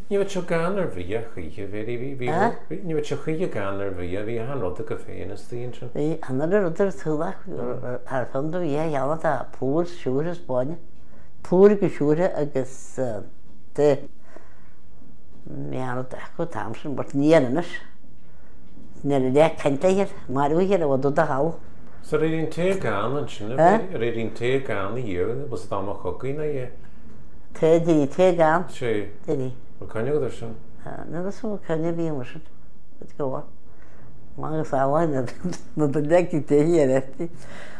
Ní se gan ar bhí chuige bhí ní se chuige gan ar bhí a bhí an rud a go féin is tíon sin. Bhí anar ruidir túlach ar fanda bhí heallat a púr siúr Spáine. Púr go siúre agus de meanna go tamsin bart níananas. Nid le centair mar uhéir a bhú a hall. So réirín té gan an sin réirín té gan í dhéir was dá chogaí na dhé. Té daoine té gan sé daoine. chuine go sin. Na sú chune bhí mar sin go bhá. Mágus áhain na do leí té hí rétí.